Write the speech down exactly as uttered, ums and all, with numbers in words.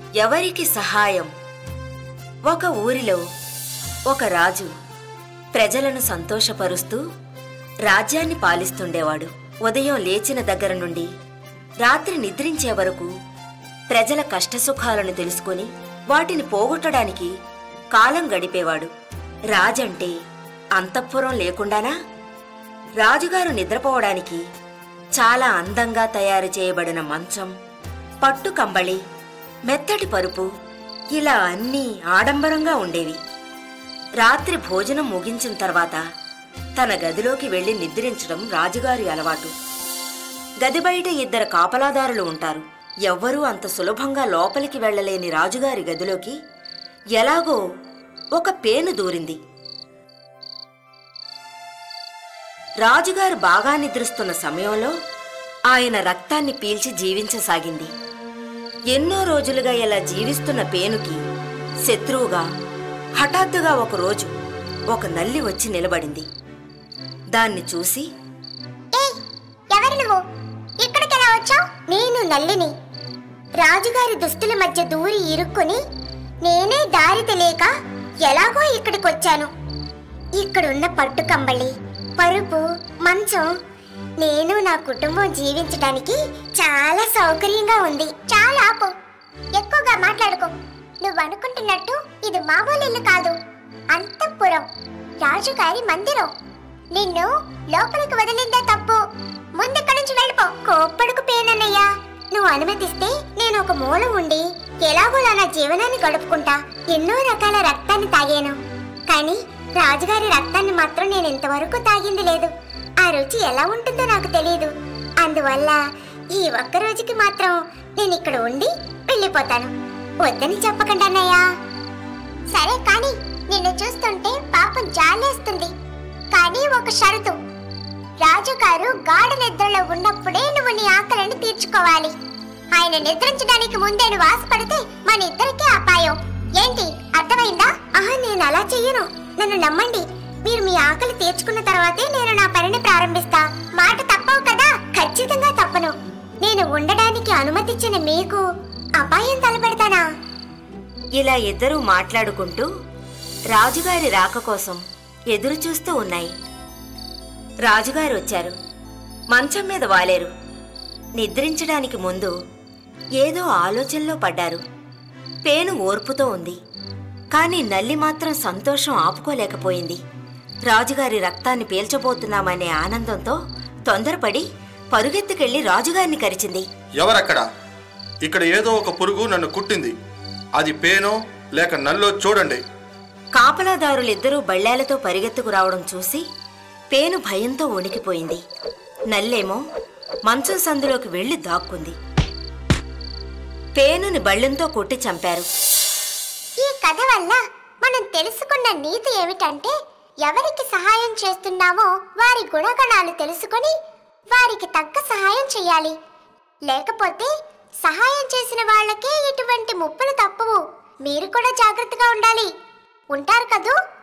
ఎవరికి సహాయం? ఒక ఊరిలో ఒక రాజు ప్రజలను సంతోషపరుస్తూ రాజ్యాన్ని పాలిస్తుండేవాడు. ఉదయం లేచిన దగ్గర నుండి రాత్రి నిద్రించే వరకు ప్రజల కష్టసుఖాలను తెలుసుకుని వాటిని పోగొట్టడానికి కాలం గడిపేవాడు. రాజంటే అంతఃపురం లేకుండానా? రాజుగారు నిద్రపోవడానికి చాలా అందంగా తయారు చేయబడిన మంచం, పట్టు కంబళి, మెత్తటి పరుపు, ఇలా అన్నీ ఆడంబరంగా ఉండేవి. రాత్రి భోజనం ముగించిన తర్వాత తన గదిలోకి వెళ్లి నిద్రించడం రాజుగారి అలవాటు. గది బయట ఇద్దరు కాపలాదారులు ఉంటారు. ఎవ్వరూ అంత సులభంగా లోపలికి వెళ్లలేని రాజుగారి గదిలోకి ఎలాగో ఒక పేను దూరింది. రాజుగారు బాగా నిద్రిస్తున్న సమయంలో ఆయన రక్తాన్ని పీల్చి జీవించసాగింది. ఎన్నో రోజులుగా ఇలా జీవిస్తున్న పేనుకి శత్రువుగా హఠాత్తుగా ఒకరోజు ఒక నల్లి వచ్చి నిలబడింది. దాన్ని చూసి, ఎవరు నువ్వు? ఇక్కడికెలా వచ్చావు? నేను నల్లిని. రాజుగారి దుస్తుల మధ్య దూరి ఇరుక్కుని నేనే దారి తెలియక ఎలాగో ఇక్కడికొచ్చాను. ఇక్కడున్న పట్టు కంబళి, పరుపు, మంచం నేను నా కుటుంబం జీవించడానికి చాలా సౌకర్యంగా ఉంది. చాలా ఆపు, ఎక్కువగా మాట్లాడుకో. నువ్వు అనుకుంటున్నట్టు ఇది మామూలు ఇల్లు కాదు, అంతఃపురం, రాజుగారి మందిరం. నిన్ను లోపలికి వదిలిందే తప్పు. ముందెక్కడి నుంచి వెళ్ళిపో. కోప్పడుకు పేనన్నయ్యా. నువ్వు అనుమతిస్తే నేను ఒక మూల ఉండి ఎలాగోలా నా జీవనాన్ని గడుపుకుంటా. ఎన్నో రకాల రక్తాన్ని తాగాను, కానీ రాజుగారి రక్తాన్ని మాత్రం నేను ఇంతవరకు తాగింది లేదు. ఆ రుచి ఎలా ఉంటుందో నాకు తెలియదు. అందువల్ల ఈ ఒక్క రోజుకి మాత్రం నేను ఇక్కడ ఉండి వెళ్ళిపోతాను. వద్దని చెప్పకండి అన్నయ్యా. సరే, కానీ నిన్ను చూస్తుంటే పాపం జాలేస్తుంది. కానీ ఒక షరతు, రాజుగారు గాఢ నిద్రలో ఉన్నప్పుడే నువ్వు నీ ఆకలిని తీర్చుకోవాలి. ఆయన నిద్రించడానికి ముందే నువ్వు ఆశపడితే మన ఇద్దరికీ అపాయం. ఏంటి, అర్థమైందా? ఆహా, నేను అలా చెయ్యను. నన్ను నమ్మండి. మీరు మీ ఆకలి తీర్చుకున్న తర్వాతే నేను నా పనిని ప్రారంభిస్తా. మాట తప్పవు కదా? ఖచ్చితంగా తప్పను. నేను ఉండడానికి అనుమతిచ్చిన మీకు అపాయం తలపెడతానా? ఇలా ఇద్దరూ మాట్లాడుకుంటూ రాజుగారి రాక కోసం ఎదురు చూస్తూ ఉన్నాయి. రాజుగారు వచ్చారు. మంచం మీద వాలేరు. నిద్రించడానికి ముందు ఏదో ఆలోచనలో పడ్డారు. పేను ఓర్పుతో ఉంది, కానీ నల్లి మాత్రం సంతోషం ఆపుకోలేకపోయింది. రాజుగారి రక్తాన్ని పీల్చబోతున్నామనే ఆనందంతో తొందరపడి పరుగెత్తుకెళ్లి రాజుగారిని కరిచింది. ఎవరక్కడ? ఇక్కడ ఏదో ఒక పురుగు నన్ను కుట్టింది. అది పేనో లేక నల్లో చూడండి. కాపలాదారులిద్దరూ బళ్ళేలతో పరిగెత్తుకు రావడం చూసి పేను భయంతో వణికిపోయింది. నల్లేమో మంచం సందులోకి వెళ్లి దాక్కుంది. పేనుని బళ్ళెంతో కొట్టి చంపారు. ఈ కథ వల్ల మనం తెలుసుకున్న నీతి ఏమిటంటే, ఎవరికి సహాయం చేస్తున్నామో వారి గుణగణాలు తెలుసుకొని వారికి తగ్గ సహాయం చేయాలి. లేకపోతే సహాయం చేసిన వాళ్ళకే ఇటువంటి ముప్పులు తప్పవు. మీరు కూడా జాగ్రత్తగా ఉండాలి. ఉంటారు కదూ?